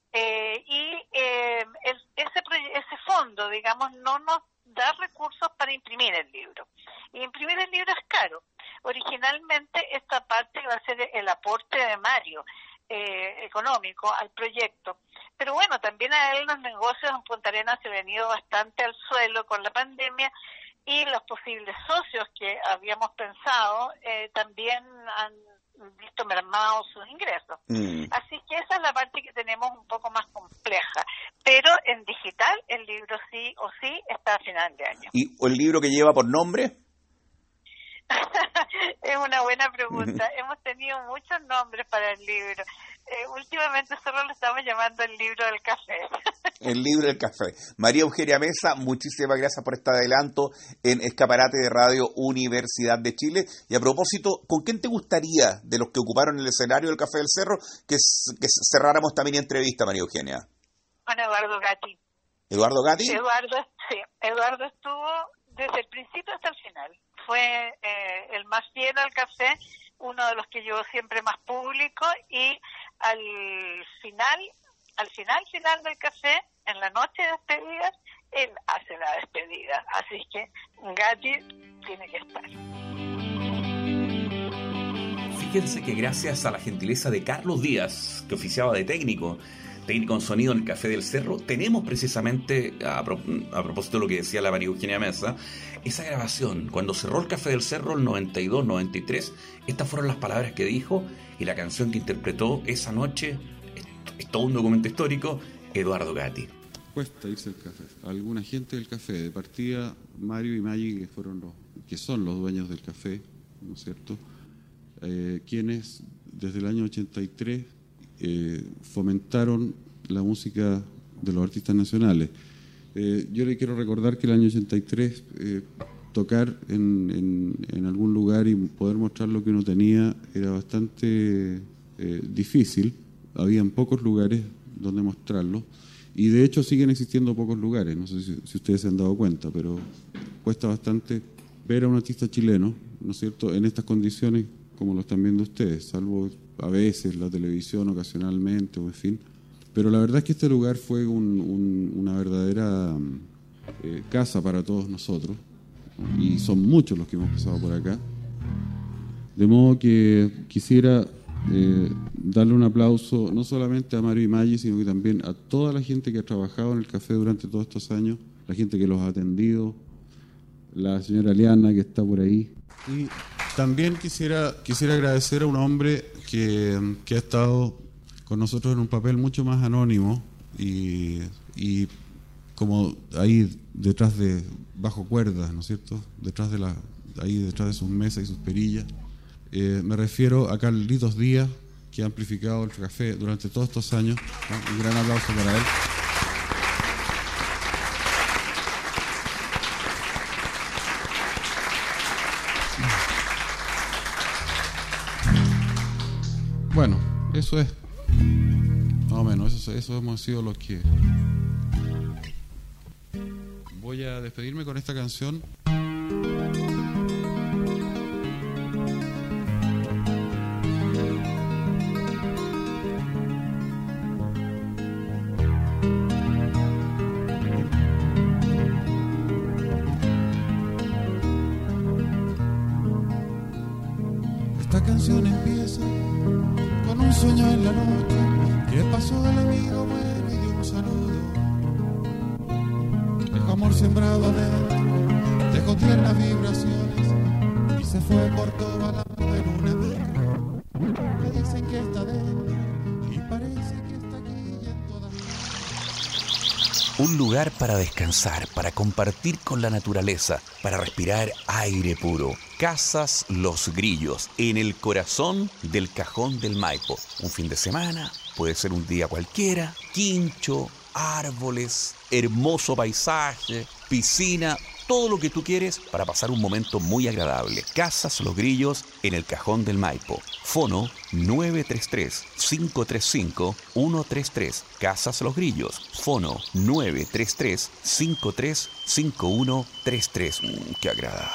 eh, y eh, el, ese, ese fondo, digamos, no nos da recursos para imprimir el libro. Y imprimir el libro es caro. Originalmente esta parte va a ser el aporte de Mario, Eh, económico al proyecto, pero bueno, también a él los negocios en Punta Arenas se han venido bastante al suelo con la pandemia y los posibles socios que habíamos pensado eh, también han visto mermados sus ingresos. Mm. Así que esa es la parte que tenemos un poco más compleja, pero en digital el libro sí o sí está a final de año. ¿Y el libro que lleva por nombre? Es una buena pregunta. Hemos tenido muchos nombres para el libro. Eh, últimamente solo lo estamos llamando el libro del café. El libro del café. María Eugenia Mesa, muchísimas gracias por este adelanto en Escaparate de Radio Universidad de Chile. Y a propósito, ¿con quién te gustaría, de los que ocuparon el escenario del Café del Cerro, que, que cerráramos también entrevista, María Eugenia? Con Eduardo Gatti. ¿Eduardo Gatti? Eduardo, sí, Eduardo estuvo desde el principio hasta el final. Fue eh, el más fiel al café, uno de los que llevó siempre más público, y al final, al final, final del café, en la noche de despedidas, él hace la despedida. Así que Gatti tiene que estar. Fíjense que gracias a la gentileza de Carlos Díaz, que oficiaba de técnico, técnico en sonido en el Café del Cerro, tenemos precisamente, a, pro, a propósito de lo que decía la María Eugenia Mesa, esa grabación. Cuando cerró el Café del Cerro, el noventa y dos noventa y tres, estas fueron las palabras que dijo y la canción que interpretó esa noche. Es, es todo un documento histórico, Eduardo Gatti. Cuesta irse al café. Alguna gente del café, de partida, Mario y Maggi, que fueron los, que son los dueños del café, ¿no es cierto?, eh, quienes desde el año ochenta y tres eh, fomentaron la música de los artistas nacionales. Eh, yo le quiero recordar que el año ochenta y tres eh, tocar en, en, en algún lugar y poder mostrar lo que uno tenía era bastante eh, difícil. Habían pocos lugares donde mostrarlo y de hecho siguen existiendo pocos lugares. No sé si, si ustedes se han dado cuenta, pero cuesta bastante ver a un artista chileno, ¿no es cierto?, en estas condiciones como lo están viendo ustedes, salvo a veces la televisión ocasionalmente, o en fin. Pero la verdad es que este lugar fue un, un, una verdadera eh, casa para todos nosotros, ¿no? Y son muchos los que hemos pasado por acá. De modo que quisiera eh, darle un aplauso no solamente a Mario y Maggi, sino que también a toda la gente que ha trabajado en el café durante todos estos años, la gente que los ha atendido, la señora Liana que está por ahí. Y también quisiera, quisiera agradecer a un hombre que, que ha estado con nosotros en un papel mucho más anónimo y, y como ahí detrás de, bajo cuerdas, ¿no es cierto?, detrás de la, ahí detrás de sus mesas y sus perillas. Eh, me refiero a Carlitos Díaz, que ha amplificado el café durante todos estos años, ¿no? Un gran aplauso para él. Bueno, eso es, más o menos, eso, eso hemos sido los que... Voy a despedirme con esta canción. Esta canción empieza con un sueño en la noche que pasó del amigo bueno y de un saludo. Dejó amor sembrado adentro, dejó tiernas vibraciones y se fue por toda la en una amigo. Le dicen que está dentro y parece que está aquí en todas partes. Un lugar para descansar, para compartir con la naturaleza, para respirar aire puro. Casas Los Grillos, en el corazón del Cajón del Maipo. Un fin de semana, puede ser un día cualquiera, quincho, árboles, hermoso paisaje, piscina, todo lo que tú quieres para pasar un momento muy agradable. Casas Los Grillos, en el Cajón del Maipo. Fono nueve tres tres, cinco tres cinco, uno tres tres. Casas Los Grillos. Fono nueve tres tres, cinco tres cinco, uno tres tres. Mm, ¡qué agradable!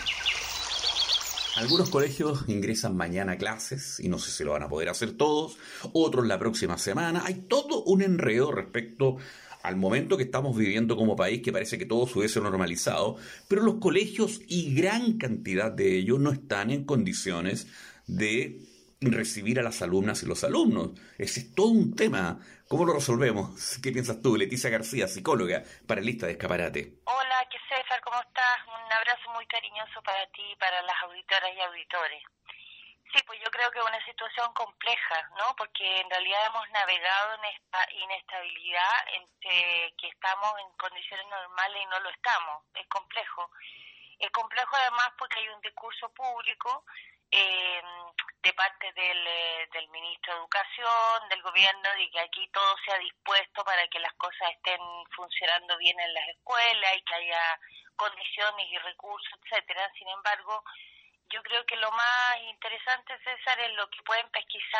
Algunos colegios ingresan mañana a clases y no sé si lo van a poder hacer todos, otros la próxima semana. Hay todo un enredo respecto al momento que estamos viviendo como país, que parece que todo se hubiese normalizado, pero los colegios y gran cantidad de ellos no están en condiciones de recibir a las alumnas y los alumnos. Ese es todo un tema. ¿Cómo lo resolvemos? ¿Qué piensas tú, Leticia García, psicóloga, panelista de Escaparate? Hola, ¿qué César? ¿Cómo estás? Un abrazo muy cariñoso para ti y para las auditoras y auditores. Sí, pues yo creo que es una situación compleja, ¿no? Porque en realidad hemos navegado en esta inestabilidad entre que estamos en condiciones normales y no lo estamos. Es complejo. Es complejo además porque hay un discurso público eh, de parte del, del ministro de Educación, del gobierno, de que aquí todo sea dispuesto para que las cosas estén funcionando bien en las escuelas y que haya condiciones y recursos, etcétera. Sin embargo, yo creo que lo más interesante, César, es lo que pueden pesquisar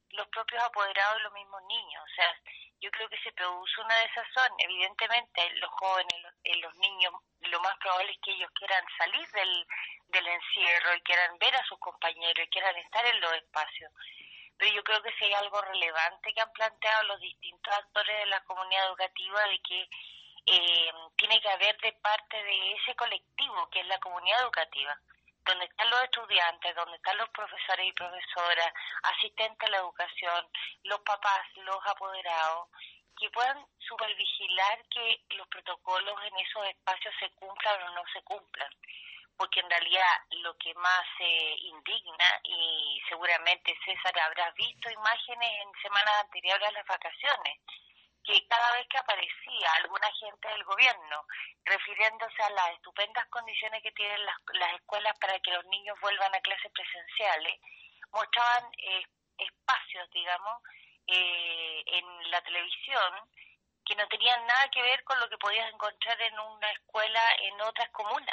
los propios apoderados y los mismos niños. O sea, yo creo que se produce una desazón. Evidentemente, los jóvenes, los, los niños, lo más probable es que ellos quieran salir del, del encierro y quieran ver a sus compañeros y quieran estar en los espacios. Pero yo creo que si hay algo relevante que han planteado los distintos actores de la comunidad educativa, de que eh, tiene que haber de parte de ese colectivo que es la comunidad educativa, donde están los estudiantes, donde están los profesores y profesoras, asistentes a la educación, los papás, los apoderados, que puedan supervigilar que los protocolos en esos espacios se cumplan o no se cumplan. Porque en realidad lo que más eh, indigna, y seguramente César habrás visto imágenes en semanas anteriores a las vacaciones, que cada vez que aparecía alguna gente del gobierno refiriéndose a las estupendas condiciones que tienen las, las escuelas para que los niños vuelvan a clases presenciales, mostraban eh, espacios, digamos, eh, en la televisión que no tenían nada que ver con lo que podías encontrar en una escuela en otras comunas.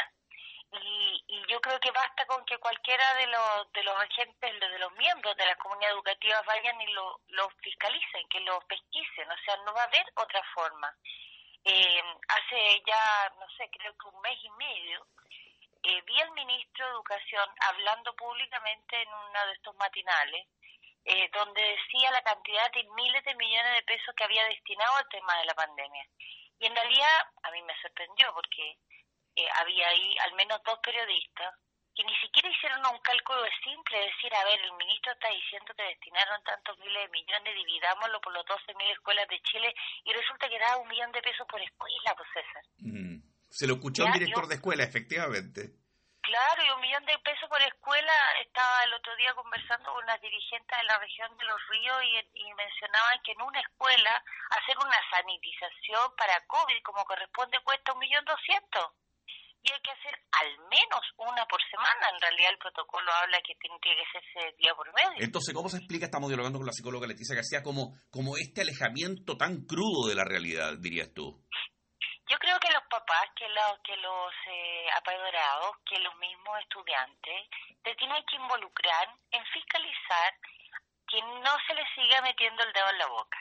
Y, y yo creo que basta con que cualquiera de los de los agentes, de los miembros de la comunidad educativa vayan y lo, lo fiscalicen, que lo pesquisen, o sea, no va a haber otra forma. Eh, hace ya, no sé, creo que un mes y medio, eh, vi al ministro de Educación hablando públicamente en uno de estos matinales, eh, donde decía la cantidad de miles de millones de pesos que había destinado al tema de la pandemia. Y en realidad a mí me sorprendió porque Eh, había ahí al menos dos periodistas que ni siquiera hicieron un cálculo simple, de decir, a ver, el ministro está diciendo que destinaron tantos miles de millones, dividámoslo por los doce mil escuelas de Chile, y resulta que da un millón de pesos por escuela, pues César. Mm. Se lo escuchó un director yo, de escuela, efectivamente. Claro, y un millón de pesos por escuela. Estaba el otro día conversando con unas dirigentes de la región de Los Ríos y, y mencionaban que en una escuela hacer una sanitización para COVID, como corresponde, cuesta un millón doscientos. Y hay que hacer al menos una por semana. En realidad el protocolo habla que tiene que hacerse día por medio. Entonces, ¿cómo se explica, estamos dialogando con la psicóloga Leticia García, como, como este alejamiento tan crudo de la realidad, dirías tú? Yo creo que los papás, que los, que los eh, apoderados, que los mismos estudiantes, se tienen que involucrar en fiscalizar que no se les siga metiendo el dedo en la boca.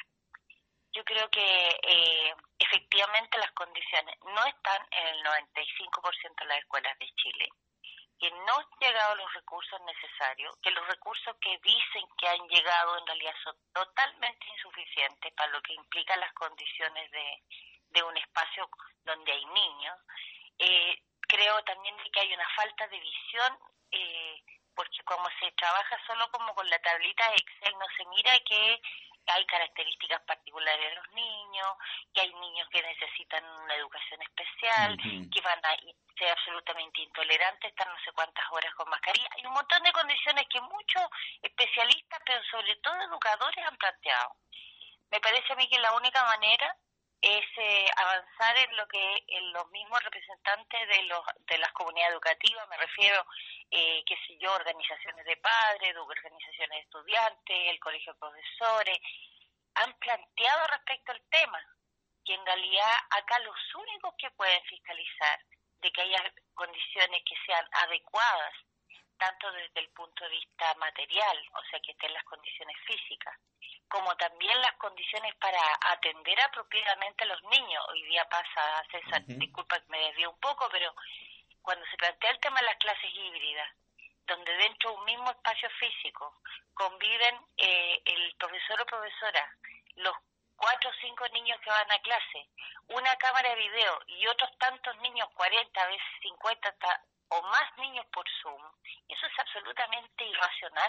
Yo creo que eh, efectivamente las condiciones no están en el noventa y cinco por ciento de las escuelas de Chile, que no han llegado los recursos necesarios, que los recursos que dicen que han llegado en realidad son totalmente insuficientes para lo que implican las condiciones de, de un espacio donde hay niños. Eh, creo también que hay una falta de visión, eh, porque como se trabaja solo como con la tablita de Excel, no se mira que hay características particulares de los niños, que hay niños que necesitan una educación especial, uh-huh. que van a ser absolutamente intolerantes, estar no sé cuántas horas con mascarilla. Hay un montón de condiciones que muchos especialistas, pero sobre todo educadores, han planteado. Me parece a mí que la única manera es eh, avanzar en lo que en los mismos representantes de los de las comunidades educativas, me refiero, eh, qué sé yo, organizaciones de padres, organizaciones de estudiantes, el colegio de profesores, han planteado respecto al tema, que en realidad acá los únicos que pueden fiscalizar de que haya condiciones que sean adecuadas, tanto desde el punto de vista material, o sea, que estén las condiciones físicas, como también las condiciones para atender apropiadamente a los niños. Hoy día pasa, César, uh-huh. disculpa que me desvío un poco, pero cuando se plantea el tema de las clases híbridas, donde dentro de un mismo espacio físico conviven eh, el profesor o profesora, los cuatro o cinco niños que van a clase, una cámara de video y otros tantos niños, cuarenta, a veces cincuenta hasta, o más niños por Zoom, eso es absolutamente irracional.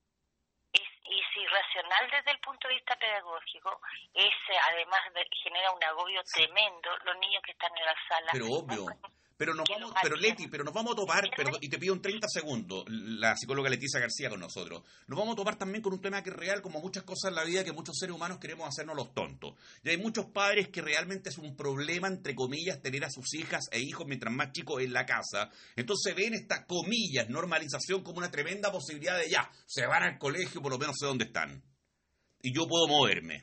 Es, es irracional desde el punto de vista pedagógico, es además de, genera un agobio tremendo, los niños que están en la sala. Pero obvio. Buscan, Pero nos vamos, pero Leti, pero nos vamos a topar, perdón, y te pido en treinta segundos, la psicóloga Leticia García con nosotros. Nos vamos a topar también con un tema que es real, como muchas cosas en la vida, que muchos seres humanos queremos hacernos los tontos. Y hay muchos padres que realmente es un problema, entre comillas, tener a sus hijas e hijos mientras más chicos en la casa. Entonces ven esta, comillas, normalización como una tremenda posibilidad de ya, se van al colegio, por lo menos sé dónde están. Y yo puedo moverme.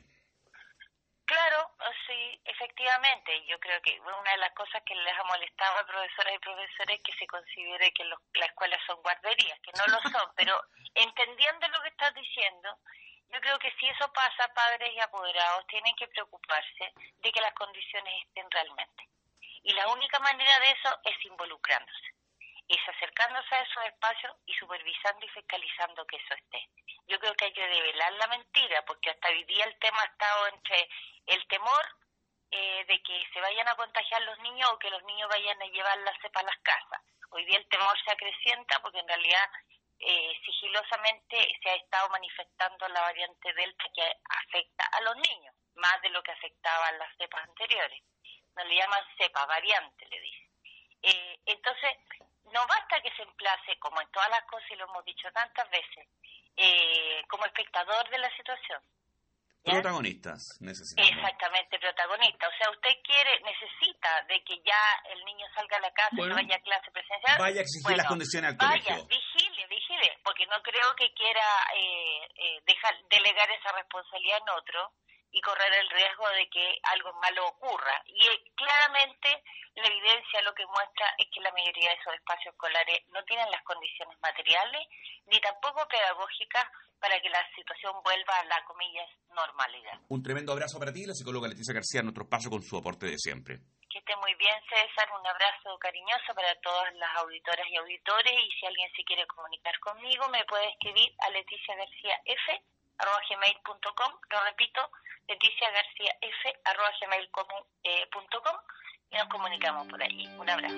Claro, sí, efectivamente. Yo creo que una de las cosas que les ha molestado a profesoras y profesores es que se considere que los, las escuelas son guarderías, que no lo son, pero entendiendo lo que estás diciendo, Yo creo que si eso pasa, padres y apoderados tienen que preocuparse de que las condiciones estén realmente. Y la única manera de eso es involucrándose, es acercándose a esos espacios y supervisando y fiscalizando que eso esté. Yo creo que hay que develar la mentira, porque hasta hoy día el tema ha estado entre el temor eh, de que se vayan a contagiar los niños o que los niños vayan a llevar la cepa a las casas. Hoy día el temor se acrecienta porque en realidad eh, sigilosamente se ha estado manifestando la variante Delta que afecta a los niños, más de lo que afectaba a las cepas anteriores. No le llaman cepa, variante le dicen. Eh, entonces, no basta que se emplace, como en todas las cosas y lo hemos dicho tantas veces, eh, como espectador de la situación. ¿Ya? Protagonistas, necesitamos. Exactamente, protagonista. O sea, usted quiere, necesita de que ya el niño salga a la casa Bueno, y no vaya a clase presencial. Vaya a exigir bueno, las condiciones al vaya, colegio. vigile, vigile, porque no creo que quiera eh, eh, dejar, delegar esa responsabilidad en otro y correr el riesgo de que algo malo ocurra. Y eh, claramente la evidencia lo que muestra es que la mayoría de esos espacios escolares no tienen las condiciones materiales ni tampoco pedagógicas para que la situación vuelva a la, comillas, normalidad. Un tremendo abrazo para ti, la psicóloga Leticia García, en nuestro espacio con su aporte de siempre. Que esté muy bien, César. Un abrazo cariñoso para todas las auditoras y auditores. Y si alguien se quiere comunicar conmigo, me puede escribir a leticia garcía f arroba gmail punto com. Lo repito, leticia garcía f arroba gmail punto com y nos comunicamos por allí. Un abrazo.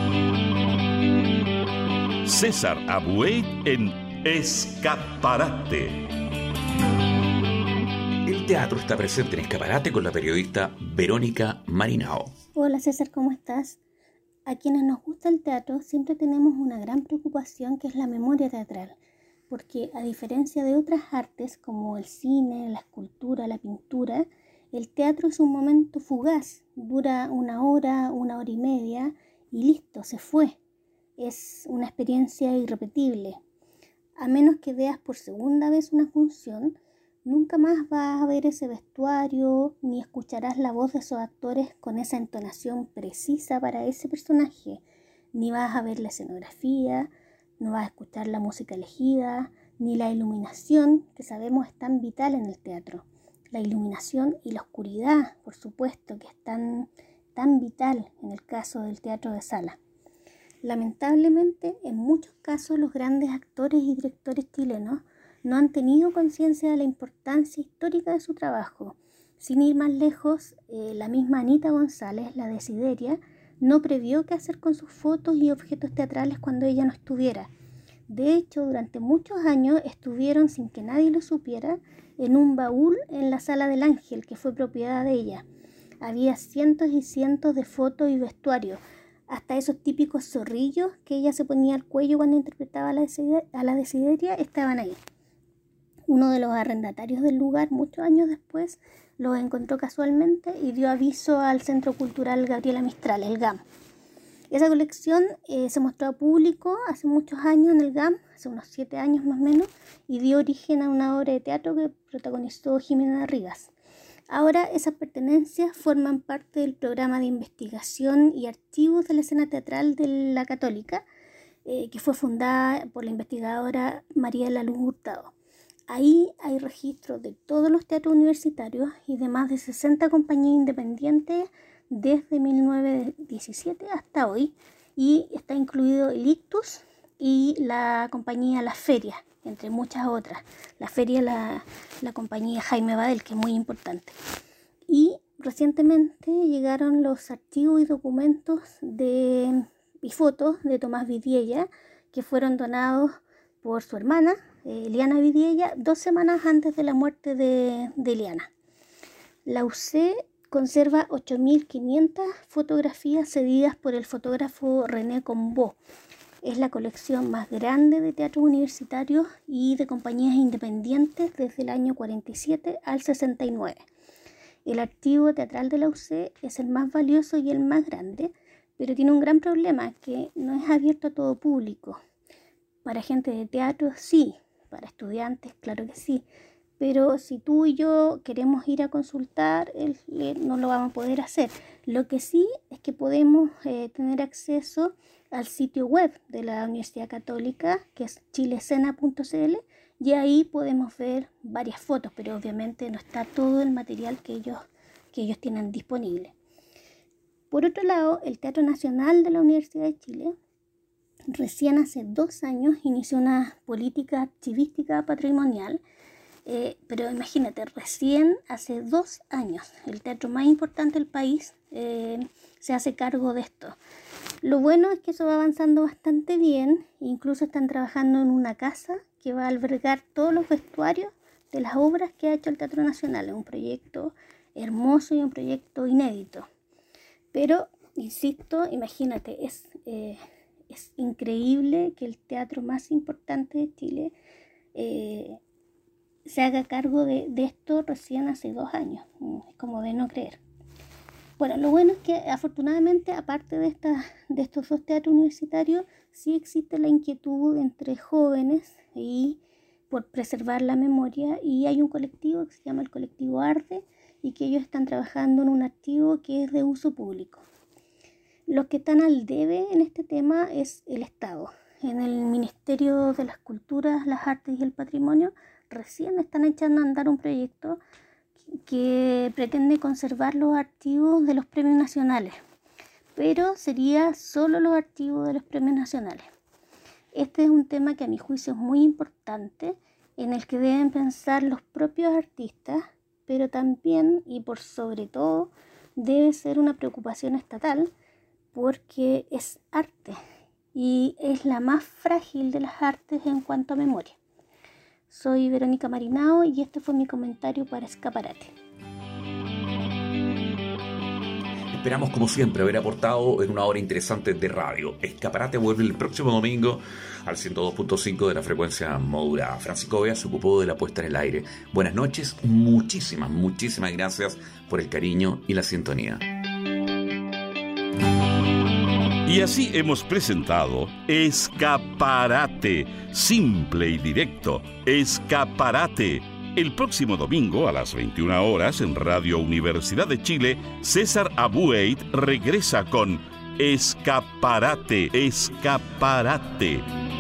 César Abuey en Escaparate. El teatro está presente en Escaparate con la periodista Verónica Marinao. Hola César, ¿cómo estás? A quienes nos gusta el teatro siempre tenemos una gran preocupación que es la memoria teatral, porque a diferencia de otras artes como el cine, la escultura, la pintura, el teatro es un momento fugaz, dura una hora, una hora y media y listo, se fue. Es una experiencia irrepetible. A menos que veas por segunda vez una función, nunca más vas a ver ese vestuario ni escucharás la voz de esos actores con esa entonación precisa para ese personaje, ni vas a ver la escenografía, no vas a escuchar la música elegida, ni la iluminación, que sabemos es tan vital en el teatro. La iluminación y la oscuridad, por supuesto, que es tan, tan vital en el caso del teatro de sala. Lamentablemente, en muchos casos los grandes actores y directores chilenos no han tenido conciencia de la importancia histórica de su trabajo. Sin ir más lejos, eh, la misma Anita González, la Desideria, no previó qué hacer con sus fotos y objetos teatrales cuando ella no estuviera. De hecho, durante muchos años estuvieron, sin que nadie lo supiera, en un baúl en la Sala del Ángel, que fue propiedad de ella. Había cientos y cientos de fotos y vestuarios, hasta esos típicos zorrillos que ella se ponía al cuello cuando interpretaba a la, Desideria, a la Desideria estaban ahí. Uno de los arrendatarios del lugar, muchos años después, los encontró casualmente y dio aviso al Centro Cultural Gabriela Mistral, el G A M. Esa colección eh, se mostró a público hace muchos años en el G A M, hace unos siete años más o menos, y dio origen a una obra de teatro que protagonizó Jimena Rivas. Ahora esas pertenencias forman parte del programa de investigación y archivos de la escena teatral de la Católica, eh, que fue fundada por la investigadora María de la Luz Hurtado. Ahí hay registros de todos los teatros universitarios y de más de sesenta compañías independientes desde mil novecientos diecisiete hasta hoy, y está incluido el Ictus y la compañía La Feria, entre muchas otras. La Feria, la, la compañía Jaime Badel, que es muy importante. Y recientemente llegaron los archivos y documentos de, y fotos de Tomás Vidiella, que fueron donados por su hermana, eh, Eliana Vidiella, dos semanas antes de la muerte de, de Eliana. La U C conserva ocho mil quinientas fotografías cedidas por el fotógrafo René Combó. Es la colección más grande de teatros universitarios y de compañías independientes desde el año cuarenta y siete al sesenta y nueve. El archivo teatral de la U C es el más valioso y el más grande, pero tiene un gran problema, que no es abierto a todo público. Para gente de teatro sí, para estudiantes claro que sí, pero si tú y yo queremos ir a consultar, no lo vamos a poder hacer. Lo que sí es que podemos eh, tener acceso al sitio web de la Universidad Católica, que es chilescena punto c l, y ahí podemos ver varias fotos, pero obviamente no está todo el material que ellos, que ellos tienen disponible. Por otro lado, el Teatro Nacional de la Universidad de Chile recién hace dos años inició una política archivística patrimonial, eh, pero imagínate, recién hace dos años el teatro más importante del país eh, se hace cargo de esto. Lo bueno es que eso va avanzando bastante bien, incluso están trabajando en una casa que va a albergar todos los vestuarios de las obras que ha hecho el Teatro Nacional. Es un proyecto hermoso y un proyecto inédito. Pero, insisto, imagínate, es, eh, es increíble que el teatro más importante de Chile eh, se haga cargo de, de esto recién hace dos años. Es como de no creer. Bueno, lo bueno es que afortunadamente, aparte de, esta, de estos dos teatros universitarios, sí existe la inquietud entre jóvenes y por preservar la memoria, y hay un colectivo que se llama el colectivo Arde, y que ellos están trabajando en un archivo que es de uso público. Los que están al debe en este tema es el Estado. En el Ministerio de las Culturas, las Artes y el Patrimonio recién están echando a andar un proyecto que pretende conservar los archivos de los premios nacionales, pero sería solo los archivos de los premios nacionales. Este es un tema que a mi juicio es muy importante, en el que deben pensar los propios artistas, pero también y por sobre todo debe ser una preocupación estatal, porque es arte y es la más frágil de las artes en cuanto a memoria. Soy Verónica Marinao y este fue mi comentario para Escaparate. Esperamos, como siempre, haber aportado en una hora interesante de radio. Escaparate vuelve el próximo domingo al ciento dos punto cinco de la frecuencia modulada. Francisco Vea se ocupó de la puesta en el aire. Buenas noches, muchísimas, muchísimas gracias por el cariño y la sintonía. Y así hemos presentado Escaparate, simple y directo, Escaparate. El próximo domingo a las veintiuna horas en Radio Universidad de Chile, César Abueit regresa con Escaparate, Escaparate.